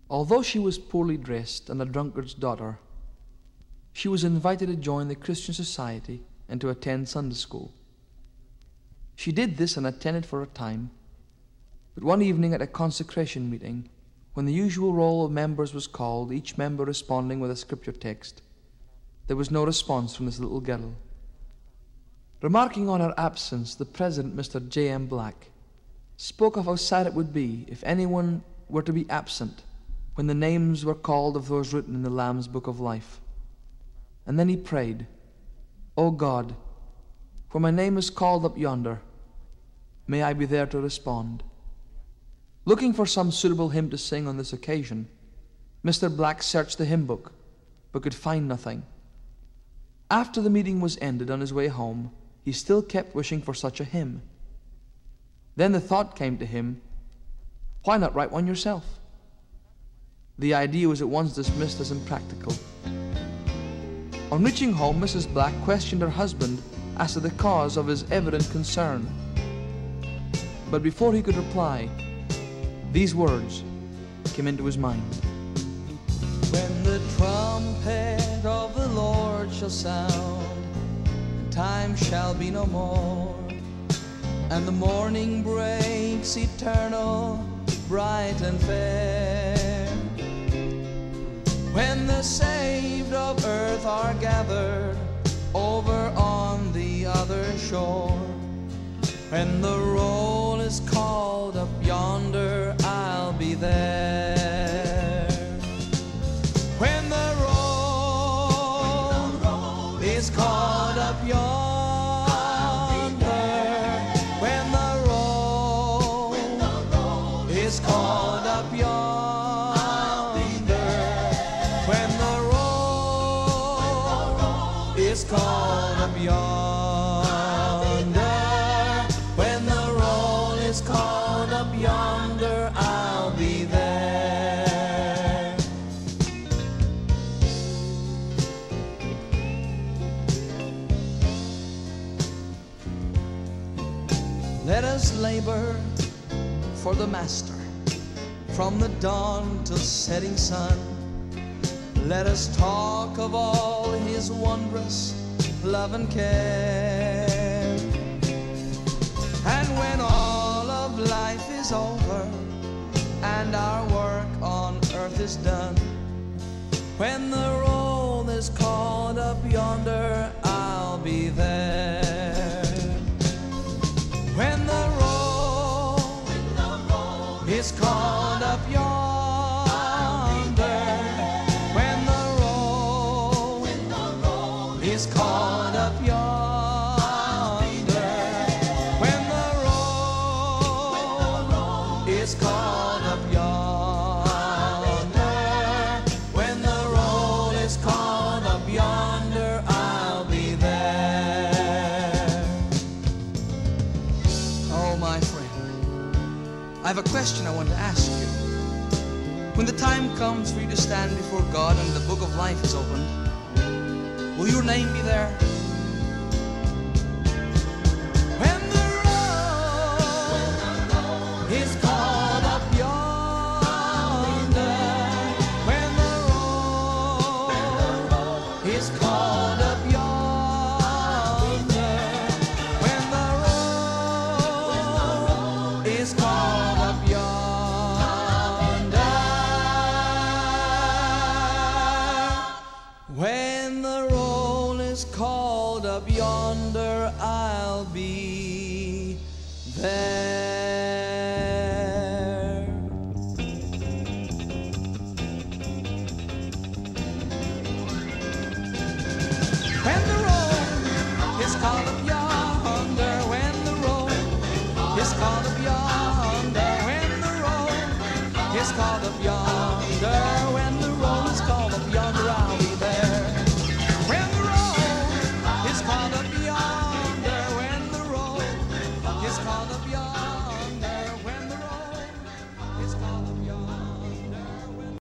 Although she was poorly dressed and a drunkard's daughter, she was invited to join the Christian society and to attend Sunday school. She did this and attended for a time, but one evening at a consecration meeting, when the usual roll of members was called, each member responding with a scripture text, there was no response from this little girl. Remarking on her absence, the president, Mr. J.M. Black, spoke of how sad it would be if anyone were to be absent when the names were called of those written in the Lamb's Book of Life. And then he prayed, "O God, where my name is called up yonder, may I be there to respond." Looking for some suitable hymn to sing on this occasion, Mr. Black searched the hymn book, but could find nothing. After the meeting was ended, on his way home, he still kept wishing for such a hymn. Then the thought came to him, why not write one yourself? The idea was at once dismissed as impractical. On reaching home, Mrs. Black questioned her husband as to the cause of his evident concern. But before he could reply, these words came into his mind. When the trumpet of the Lord shall sound, time shall be no more, and the morning breaks eternal, bright and fair. When the saved of earth are gathered over on the other shore, when the roll is called up yonder, I'll be there. When the roll is called up yonder, when the roll is called up yonder, when the roll is called up yonder, when the roll is called up yonder, I'll be there. Let us labor for the Master from the dawn till setting sun. Let us talk of all his wondrous love and care. And when all of life is over and our work on earth is done, when the roll is called up yonder, I'll be there. When the roll is called up yonder, when the roll is called up yonder, when the roll is called up yonder, when the roll is called up yonder, I'll be there. Oh, my friend, I have a question I want to ask you. When the time comes for you to stand before God and the book of life is opened, will your name be there? When the roll is called up yonder, when the roll is called up yonder, when the roll is called up yonder, when the roll is called up yonder, I'll be there. When the roll is called up yonder, when the roll is called up yonder, when the roll is called up yonder,